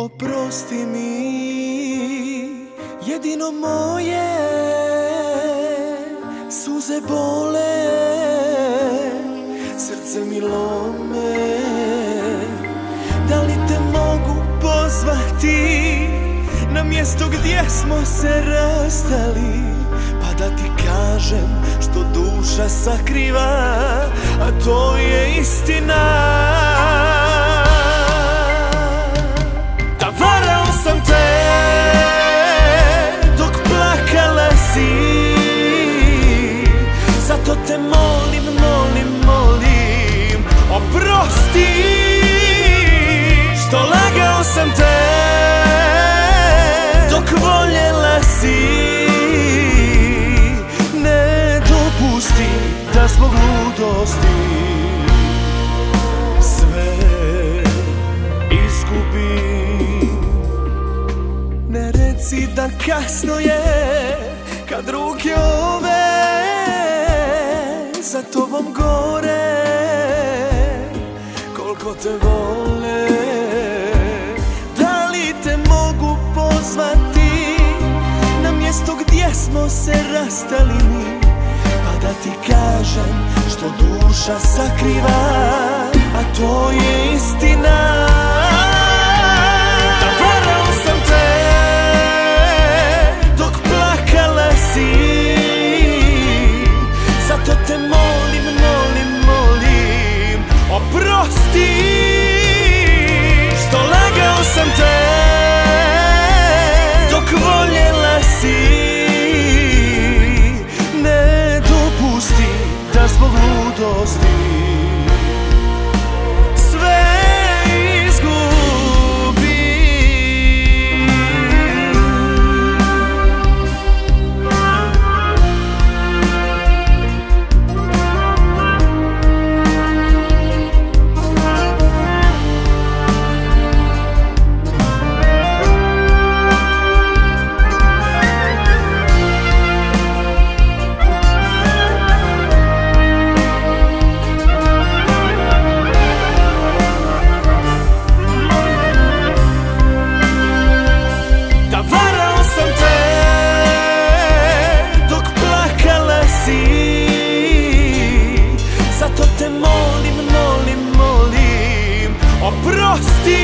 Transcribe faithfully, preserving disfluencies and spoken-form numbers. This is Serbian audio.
Oprosti mi, jedino moje suze bole, srce mi lome. Da li te mogu pozvati na mjesto gdje smo se rastali, pa da ti kažem što duša sakriva, a to je istina. Varao sam te dok plakala si, zato te molim, molim, molim, oprosti što lagao sam te dok voljela si. Ne dopusti da zbog ludosti sve izgubim. Ne reci da kasno je kad ruke ove za tobom gore, koliko te vole. Da li te mogu pozvati na mjesto gdje smo se rastali mi, pa da ti kažem što duša sakriva, a to je istina. Zato te molim, molim, molim, oprosti što lagao sam te dok voljela si. Ne dopusti da zbog ludosti sve oprosti